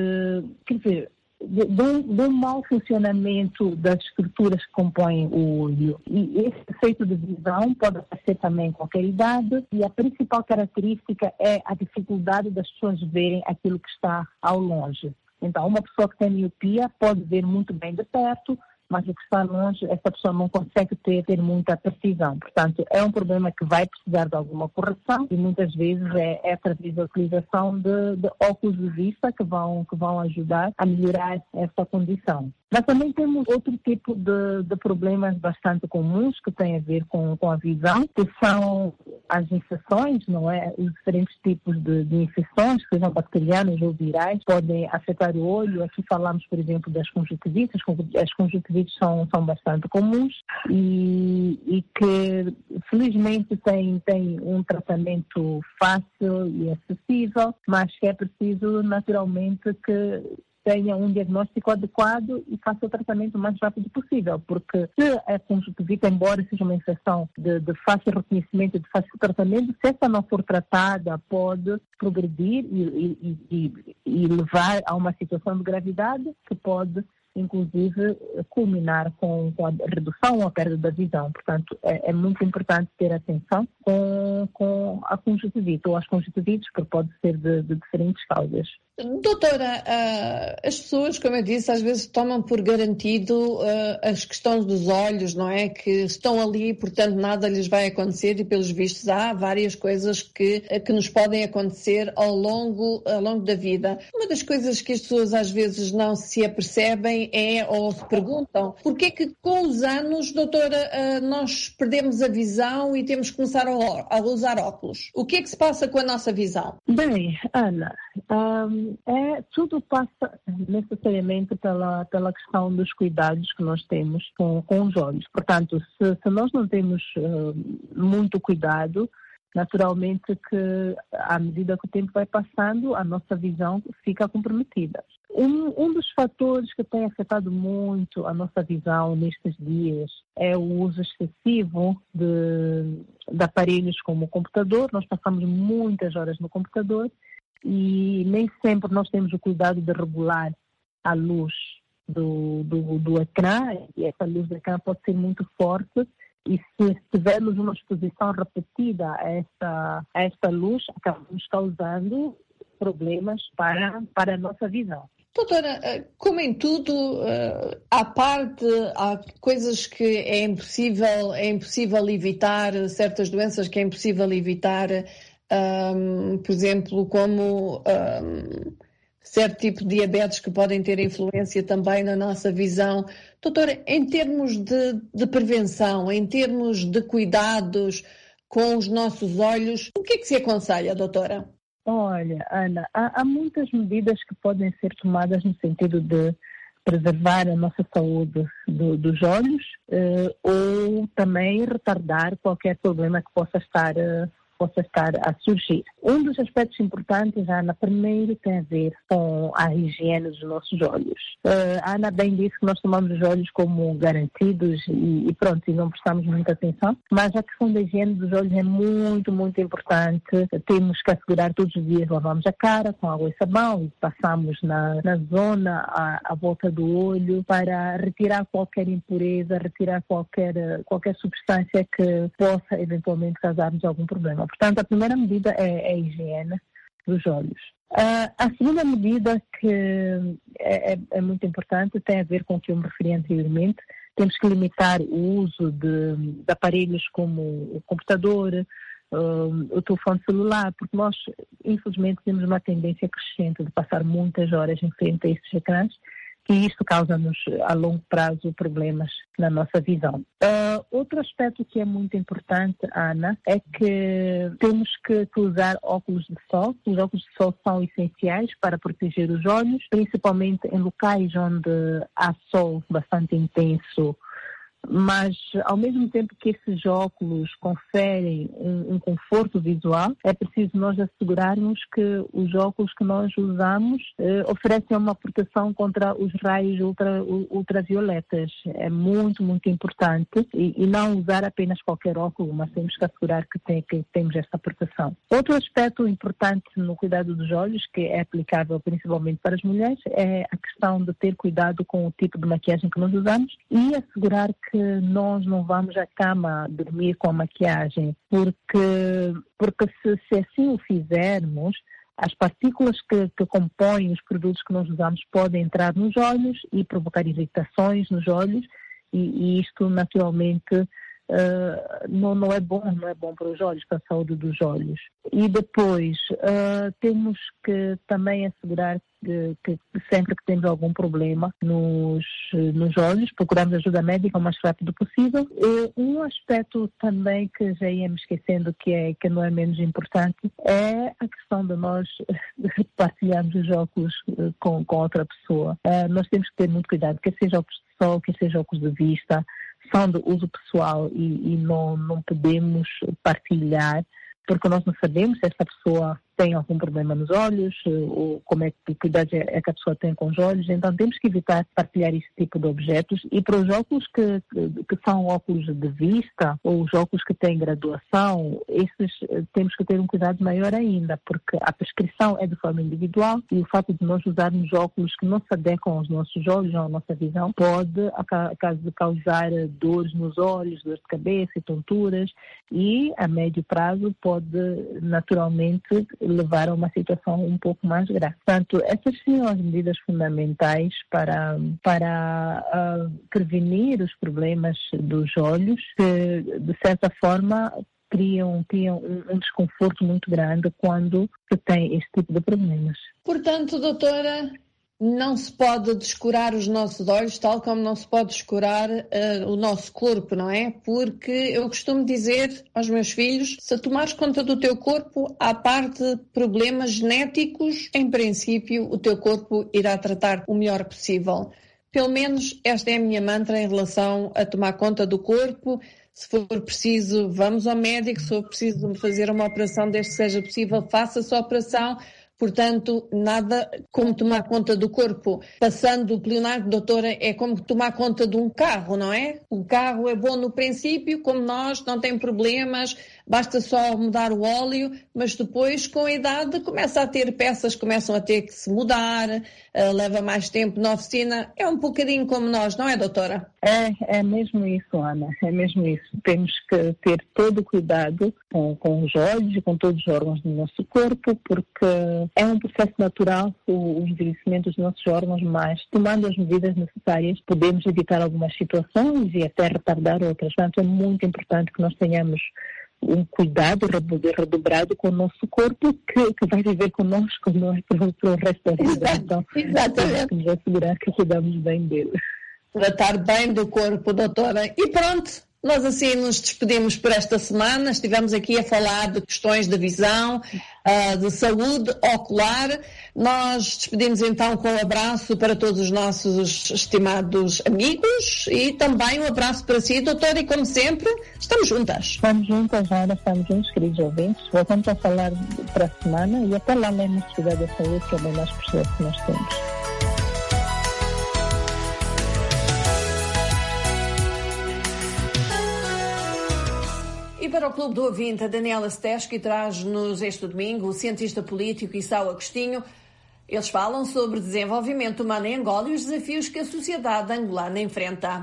de um mau funcionamento das estruturas que compõem o olho. E esse defeito de visão pode aparecer também em qualquer idade, e a principal característica é a dificuldade das pessoas verem aquilo que está ao longe. Então, uma pessoa que tem miopia pode ver muito bem de perto, mas o que está longe, essa pessoa não consegue ter muita precisão. Portanto, é um problema que vai precisar de alguma correção, e muitas vezes é através da utilização de óculos de vista que vão ajudar a melhorar essa condição. Nós também temos outro tipo de problemas bastante comuns que têm a ver com a visão, que são as infecções, não é? Os diferentes tipos de infecções, sejam bacterianas ou virais, podem afetar o olho. Aqui falamos, por exemplo, das conjuntivites. As conjuntivites são bastante comuns e que, felizmente, têm um tratamento fácil e acessível, mas que é preciso, naturalmente, que tenha um diagnóstico adequado e faça o tratamento o mais rápido possível, porque se a conjuntivite, embora seja uma infecção de fácil reconhecimento e de fácil tratamento, se essa não for tratada, pode progredir e levar a uma situação de gravidade que pode, inclusive, culminar com a redução ou a perda da visão. Portanto, é muito importante ter atenção com a conjuntivite ou as conjuntivites, porque pode ser de diferentes causas. Doutora, as pessoas, como eu disse, às vezes tomam por garantido as questões dos olhos, não é? Que estão ali, portanto nada lhes vai acontecer, e pelos vistos há várias coisas que nos podem acontecer ao longo da vida. Uma das coisas que as pessoas às vezes não se apercebem ou se perguntam: porquê que com os anos, doutora, nós perdemos a visão e temos que começar a usar óculos? O que é que se passa com a nossa visão? Bem, Ana, tudo passa necessariamente pela questão dos cuidados que nós temos com os olhos. Portanto, se nós não temos muito cuidado, naturalmente que à medida que o tempo vai passando, a nossa visão fica comprometida. Um dos fatores que tem afetado muito a nossa visão nestes dias é o uso excessivo de aparelhos como o computador. Nós passamos muitas horas no computador e nem sempre nós temos o cuidado de regular a luz do ecrã, e essa luz do ecrã pode ser muito forte, e se tivermos uma exposição repetida a esta luz, acabamos causando problemas para a nossa visão. Doutora, como em tudo, há coisas que é impossível evitar, certas doenças que é impossível evitar, por exemplo, como certo tipo de diabetes que podem ter influência também na nossa visão. Doutora, em termos de prevenção, em termos de cuidados com os nossos olhos, o que é que se aconselha, doutora? Olha, Ana, há muitas medidas que podem ser tomadas no sentido de preservar a nossa saúde dos olhos ou também retardar qualquer problema que possa estar a surgir. Um dos aspectos importantes, Ana, primeiro tem a ver com a higiene dos nossos olhos. A Ana bem disse que nós tomamos os olhos como garantidos e pronto, e não prestamos muita atenção, mas a questão da higiene dos olhos é muito, muito importante. Temos que assegurar todos os dias, lavamos a cara com água e sabão e passamos na zona à volta do olho para retirar qualquer impureza, retirar qualquer substância que possa eventualmente causar-nos algum problema. Portanto, a primeira medida é a higiene dos olhos. A segunda medida que é muito importante tem a ver com o que eu me referi anteriormente. Temos que limitar o uso de aparelhos como o computador, o telefone celular, porque nós, infelizmente, temos uma tendência crescente de passar muitas horas em frente a esses ecrãs, e isto causa-nos, a longo prazo, problemas na nossa visão. Outro aspecto que é muito importante, Ana, é que temos que usar óculos de sol. Os óculos de sol são essenciais para proteger os olhos, principalmente em locais onde há sol bastante intenso mas ao mesmo tempo que esses óculos conferem um conforto visual, é preciso nós assegurarmos que os óculos que nós usamos oferecem uma proteção contra os raios ultravioletas. É muito, muito importante e não usar apenas qualquer óculos, mas temos que assegurar que temos essa proteção. Outro aspecto importante no cuidado dos olhos, que é aplicável principalmente para as mulheres, é a questão de ter cuidado com o tipo de maquiagem que nós usamos e assegurar que nós não vamos à cama dormir com a maquiagem, porque se assim o fizermos, as partículas que compõem os produtos que nós usamos podem entrar nos olhos e provocar irritações nos olhos e isto naturalmente não é bom para os olhos, para a saúde dos olhos. E depois temos que também assegurar que sempre que temos algum problema nos olhos, procuramos ajuda médica o mais rápido possível. Um aspecto também que já ia me esquecendo, que não é menos importante, é a questão de nós partilharmos os óculos com outra pessoa. Nós temos que ter muito cuidado, quer seja óculos de sol, quer seja óculos de vista, são de uso pessoal e não podemos partilhar, porque nós não sabemos se essa pessoa tem algum problema nos olhos ou como é que cuidado é que a pessoa tem com os olhos. Então temos que evitar partilhar esse tipo de objetos. E para os óculos que são óculos de vista ou os óculos que têm graduação, esses temos que ter um cuidado maior ainda, porque a prescrição é de forma individual e o fato de nós usarmos óculos que não se adequam aos nossos olhos, à nossa visão, pode causar dores nos olhos, dores de cabeça e tonturas, e a médio prazo pode naturalmente levar a uma situação um pouco mais grave. Portanto, essas são as medidas fundamentais para prevenir os problemas dos olhos, que de certa forma criam um desconforto muito grande quando se tem este tipo de problemas. Portanto, doutora, não se pode descurar os nossos olhos, tal como não se pode descurar o nosso corpo, não é? Porque eu costumo dizer aos meus filhos, se tomares conta do teu corpo, à parte de problemas genéticos, em princípio o teu corpo irá tratar o melhor possível. Pelo menos esta é a minha mantra em relação a tomar conta do corpo. Se for preciso, vamos ao médico. Se for preciso fazer uma operação, desde que seja possível, faça-se a operação. Portanto, nada como tomar conta do corpo. Passando o plenário, doutora, é como tomar conta de um carro, não é? O carro é bom no princípio, como nós, não tem problemas, basta só mudar o óleo, mas depois, com a idade, começa a ter peças, começam a ter que se mudar, leva mais tempo na oficina. É um bocadinho como nós, não é, doutora? É mesmo isso, Ana, é mesmo isso. Temos que ter todo o cuidado com os olhos e com todos os órgãos do nosso corpo, porque é um processo natural o envelhecimento dos nossos órgãos, mas tomando as medidas necessárias podemos evitar algumas situações e até retardar outras. Portanto, é muito importante que nós tenhamos um cuidado redobrado com o nosso corpo que vai viver conosco para o resto da vida. Então, temos que nos assegurar que cuidamos bem dele. Tratar bem do corpo, doutora. E pronto, nós assim nos despedimos por esta semana. Estivemos aqui a falar de questões de visão, de saúde ocular. Nós despedimos então com um abraço para todos os nossos estimados amigos e também um abraço para si, doutora, e como sempre, estamos juntas. Estamos juntas, Ana, estamos juntos, queridos ouvintes. Voltamos a falar para a semana e até lá lembramos de cuidar da saúde, que é bem mais precioso que nós temos. E para o Clube do Ouvinte, a Daniela Steschi traz-nos este domingo o cientista político Issao Agostinho. Eles falam sobre desenvolvimento humano em Angola e os desafios que a sociedade angolana enfrenta.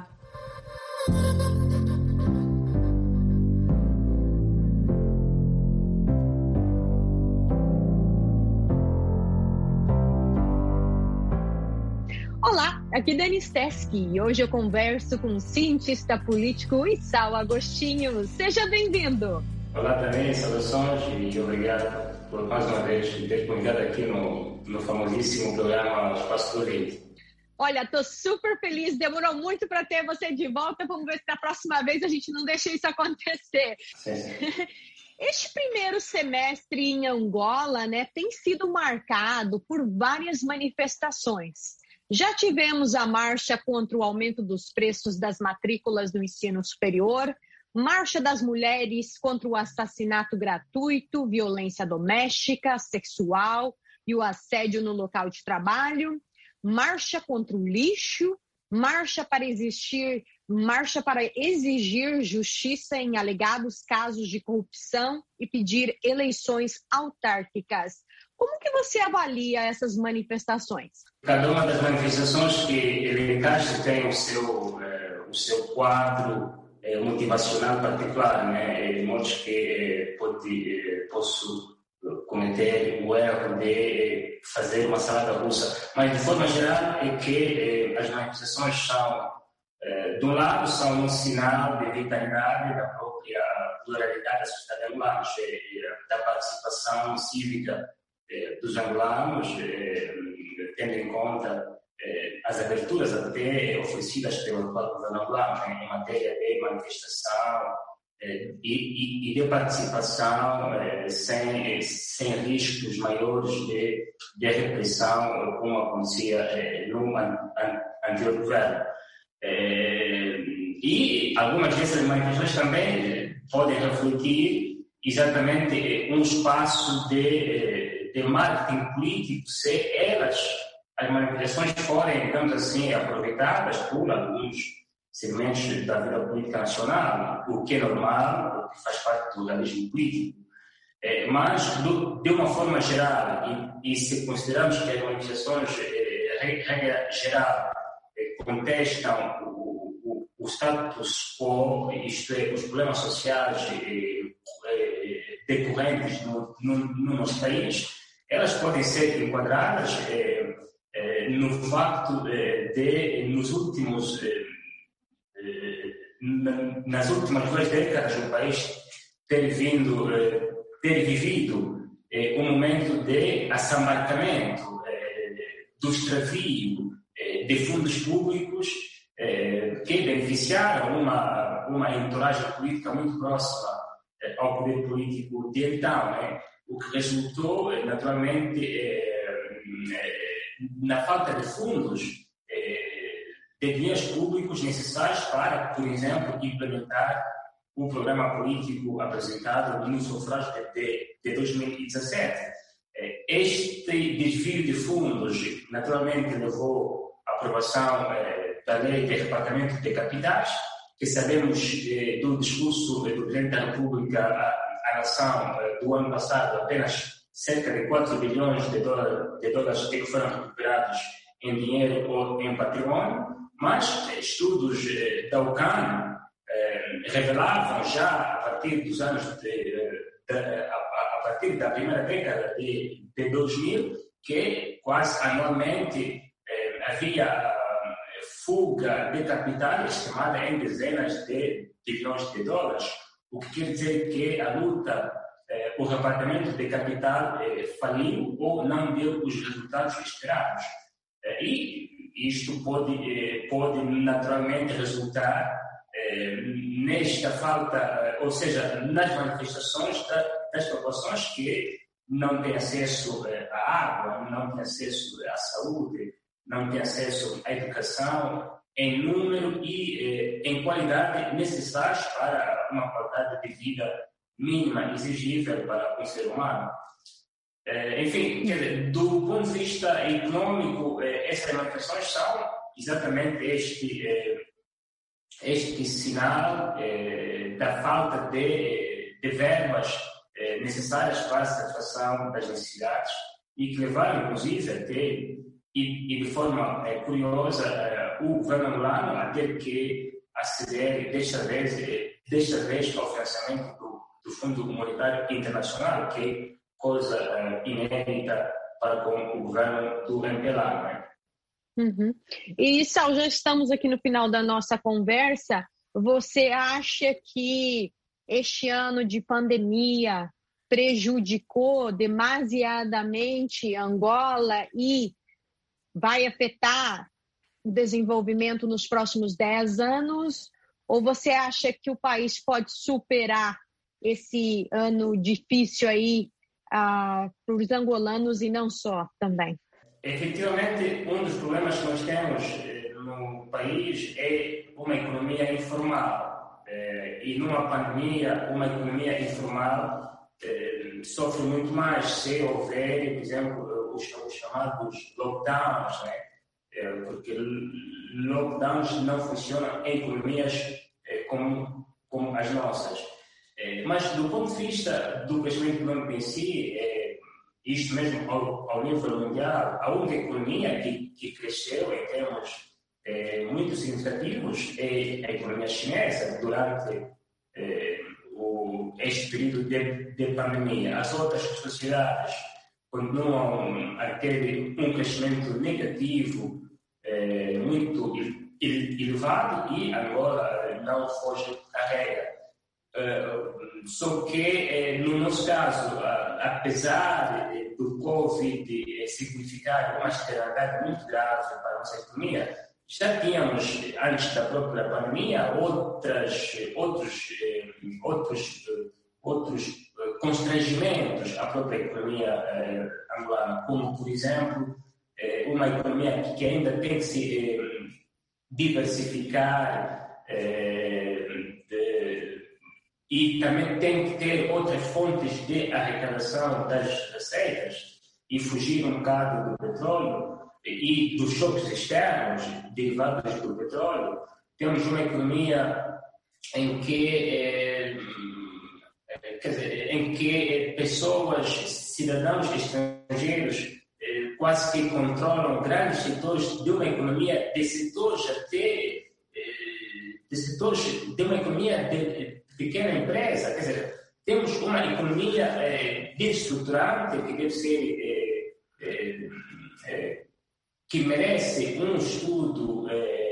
Olá, aqui é Dani Steschi e hoje eu converso com o cientista político Issao Agostinho. Seja bem-vindo! Olá também, saudações e obrigado por mais uma vez ter convidado aqui no famosíssimo programa Espaço do Ouvinte. Olha, estou super feliz, demorou muito para ter você de volta, vamos ver se da próxima vez a gente não deixa isso acontecer. Sim. Este primeiro semestre em Angola, né, tem sido marcado por várias manifestações. Já tivemos a marcha contra o aumento dos preços das matrículas do ensino superior, marcha das mulheres contra o assassinato gratuito, violência doméstica, sexual e o assédio no local de trabalho, marcha contra o lixo, marcha para exigir justiça em alegados casos de corrupção e pedir eleições autárquicas. Como que você avalia essas manifestações? Cada uma das manifestações que elencaste tem o seu quadro motivacional particular, né? De modo que posso cometer o erro de fazer uma salada russa. Mas, de forma geral, é que as manifestações são, de um lado, são um sinal de vitalidade da própria pluralidade da sociedade angolana, da participação cívica dos angolanos, tendo em conta as aberturas até oferecidas pelo governo angolano em matéria de manifestação e de participação sem riscos maiores de repressão, como acontecia no anterior governo. E algumas dessas manifestações também podem refletir exatamente um espaço de marketing político, se as manifestações forem, digamos assim, aproveitadas por alguns segmentos da vida política nacional, o que é normal, o que faz parte do pluralismo político. Mas, de uma forma geral, e se consideramos que as manifestações, regra geral, contestam o status quo, isto é, os problemas sociais decorrentes no nosso país, elas podem ser enquadradas no facto de, nas últimas 2 décadas, o país ter vivido um momento de assambarcamento, do extravio de fundos públicos que beneficiaram uma entourage política muito próxima ao poder político de então, né? O que resultou, naturalmente, na falta de fundos, de dinheiros públicos necessários para, por exemplo, implementar o programa político apresentado no sufrágio de 2017. Este desvio de fundos, naturalmente, levou à aprovação da lei de repartimento de capitais, que sabemos do discurso do Presidente da República à nação do ano passado, apenas cerca de 4 bilhões de dólares que foram recuperados em dinheiro ou em patrimônio, mas estudos da UCAN revelavam já a partir dos anos a partir da primeira década de 2000 que quase anualmente havia fuga de capitais estimada em dezenas de bilhões de dólares, o que quer dizer que a luta, o repartimento de capital faliu ou não deu os resultados esperados. E isto pode naturalmente resultar nesta falta, ou seja, nas manifestações das populações que não têm acesso à água, não têm acesso à saúde, não têm acesso à educação em número e em qualidade necessários para uma qualidade de vida mínima exigível para um ser humano. Enfim, do ponto de vista econômico, essas manifestações são exatamente este sinal da falta de verbas necessárias para a satisfação das necessidades e que levaram, inclusive, até, e de forma curiosa, o governo angolano a ter que aceder, desta vez ao financiamento do Fundo Monetário Internacional, que é coisa inédita para com o governo do MPLA, né? Uhum. E, Sal, já estamos aqui no final da nossa conversa. Você acha que este ano de pandemia prejudicou demasiadamente Angola e vai afetar o desenvolvimento nos próximos 10 anos? Ou você acha que o país pode superar esse ano difícil aí para os angolanos e não só também? efetivamente, um dos problemas que nós temos no país é uma economia informal. E numa pandemia, uma economia informal sofre muito mais se houver, por exemplo, os chamados lockdowns, né? Porque lockdowns não funcionam em economias como as nossas. Mas do ponto de vista do crescimento econômico em si, isto mesmo ao nível mundial, a única economia que cresceu em termos muito significativos é a economia chinesa durante este período de pandemia. As outras sociedades continuam a ter um crescimento negativo muito elevado e Angola não foge à regra. Só que, no nosso caso, apesar do Covid significar uma externalidade muito grave para a nossa economia, já tínhamos, antes da própria pandemia, outros constrangimentos à própria economia angolana, como, por exemplo, uma economia que ainda tem que se diversificar e também tem que ter outras fontes de arrecadação das receitas e fugir um bocado do petróleo e dos choques externos derivados do petróleo. Temos uma economia em que pessoas, cidadãos estrangeiros, quase que controlam grandes setores de uma economia, de uma economia de pequena empresa. Quer dizer, temos uma economia desestruturante que deve ser que merece um estudo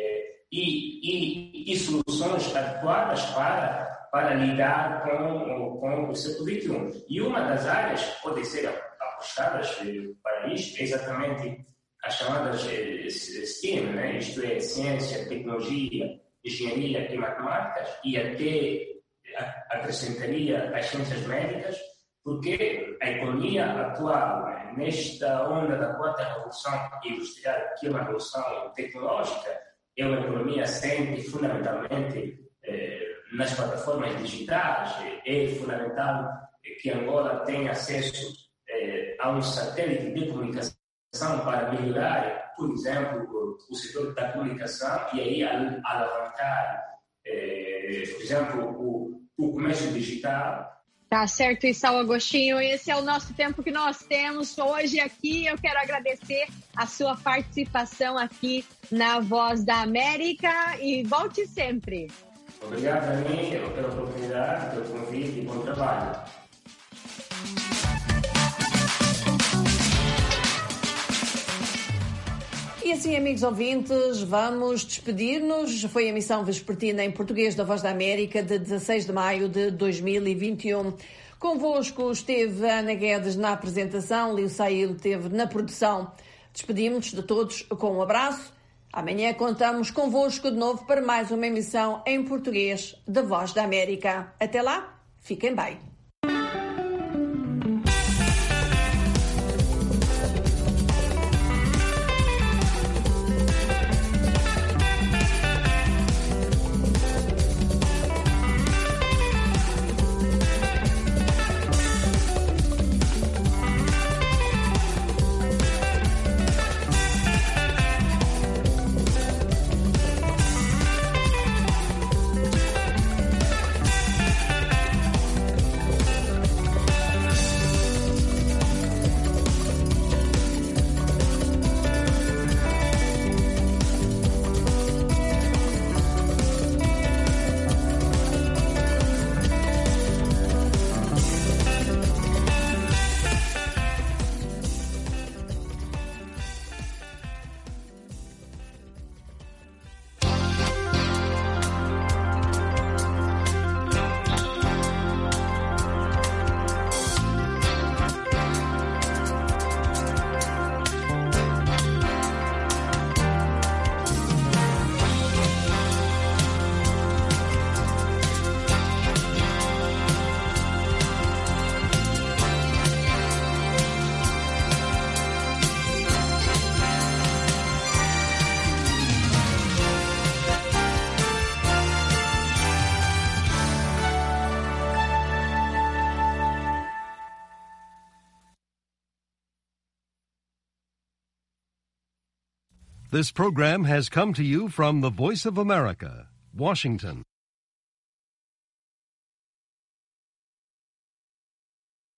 e soluções adequadas para lidar com o século XXI. E uma das áreas que podem ser apostadas para isto é exatamente as chamadas STEM, né? Isto é, ciência, tecnologia, engenharia e matemáticas, e até acrescentaria as ciências médicas, porque a economia atual, né, nesta onda da quarta revolução industrial, que é uma revolução tecnológica, é uma economia assente fundamentalmente nas plataformas digitais. É fundamental que Angola tenha acesso a um satélite de comunicação para melhorar, por exemplo, o setor da comunicação e aí alavancar, por exemplo, o comércio digital. Tá certo, Issao Agostinho. Esse é o nosso tempo que nós temos hoje aqui. Eu quero agradecer a sua participação aqui na Voz da América e volte sempre. Obrigado a mim pela oportunidade, pelo convite e bom trabalho. E assim, amigos ouvintes, vamos despedir-nos. Foi a emissão vespertina em português da Voz da América de 16 de maio de 2021. Convosco esteve Ana Guedes na apresentação, Lio Sail esteve na produção. Despedimos-nos de todos com um abraço. Amanhã contamos convosco de novo para mais uma emissão em português da Voz da América. Até lá, fiquem bem. This program has come to you from the Voice of America, Washington.